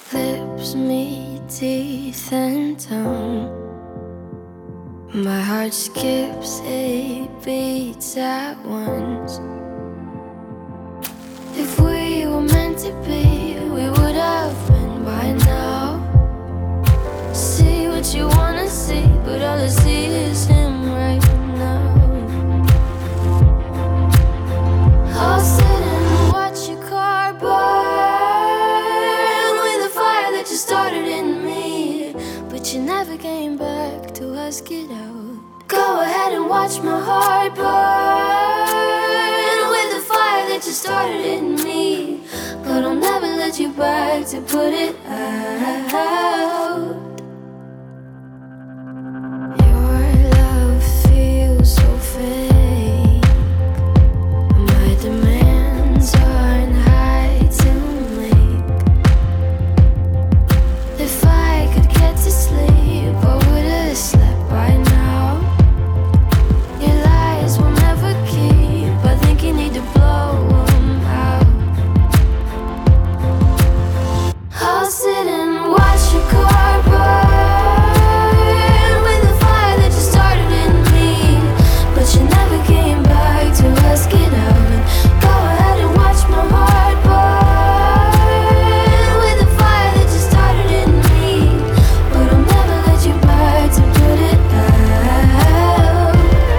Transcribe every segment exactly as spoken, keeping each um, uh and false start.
Lips meet teeth and tongue. My heart skips eight beats at once. If we were meant to be, we would have been by now. See what you wanna see, but all I see is him right now. I'll sit and watch your car burn with a fire that you started in me, but you never came back to ask it out. Go ahead and watch my heart burn with the fire that you started in me, but I'll never let you back to put it out. Your love feels so fake. My demands aren't high to make. If I could get to sleep, I would have slept by now. Your lies will never keep. I think you need to blow them out. I'll sit and watch your car burn with the fire that you started in me, but you never came back to ask it out. Go ahead and watch my heart burn with the fire that you started in me, but I'll never let you back to put it out.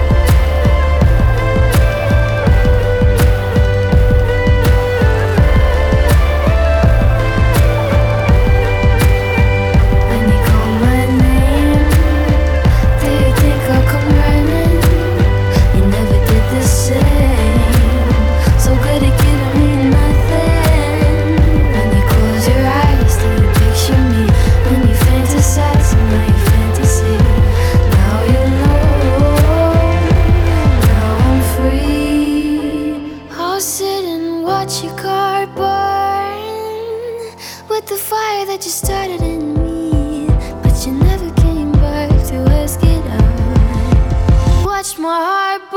When you call my name, do you think I'll come running? You never did the same. So good at giving me nothing. When you close your eyes, do you picture me? When you fantasize in my fantasy, now you know. Now I'm free. I'll sit and watch your car burn with the fire that you started in me, but you never came back to ask it out. Watch my heart